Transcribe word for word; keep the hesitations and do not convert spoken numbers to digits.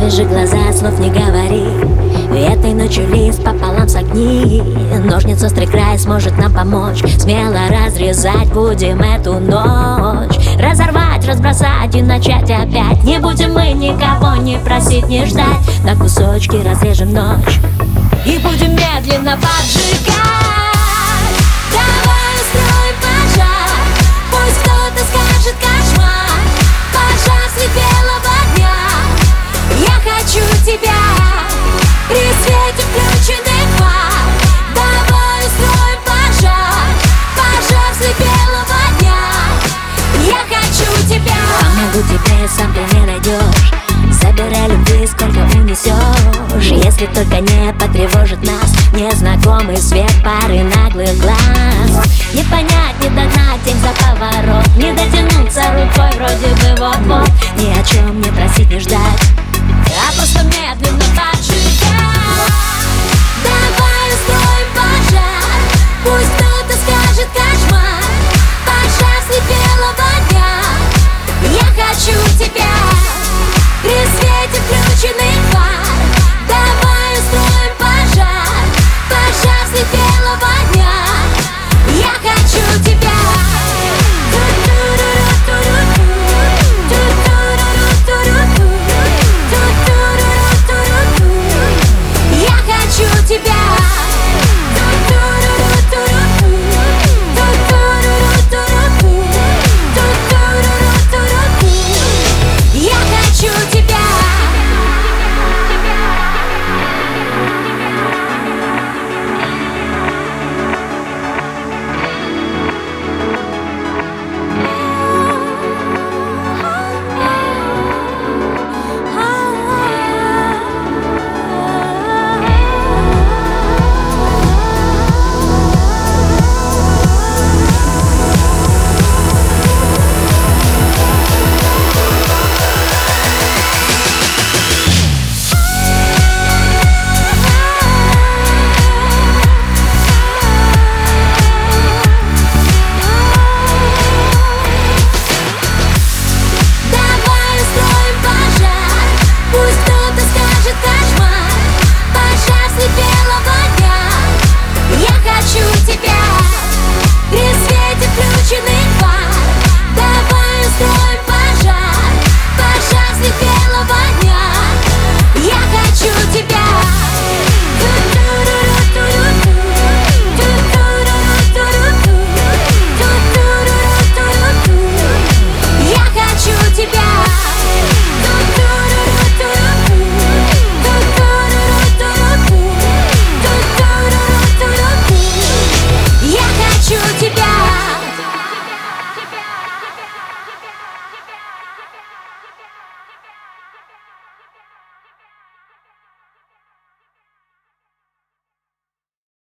Завяжи глаза, слов не говори. Этой ночью лист пополам согни. Ножниц острый край сможет нам помочь. Смело разрезать будем эту ночь. Разорвать, разбросать и начать опять. Не будем мы никого не просить, не ждать. На кусочки разрежем ночь и будем медленно поджигать. Давай устроим пожар. Пусть кто-то скажет кошмар. Пожар средь белого дня. Я хочу тебя при свете включенных фар. Давай устроим пожар. Пожар средь белого дня. Я хочу тебя. Помогу тебе, сам ты не найдешь. Забирай любви, сколько унесешь. Если только не потревожит нас незнакомый свет пары наглых глаз. Не понять, не догнать тень за поворот. Не дотянуться рукой вроде бы вот-вот. Ни о чем не просить, не ждать, а просто медленно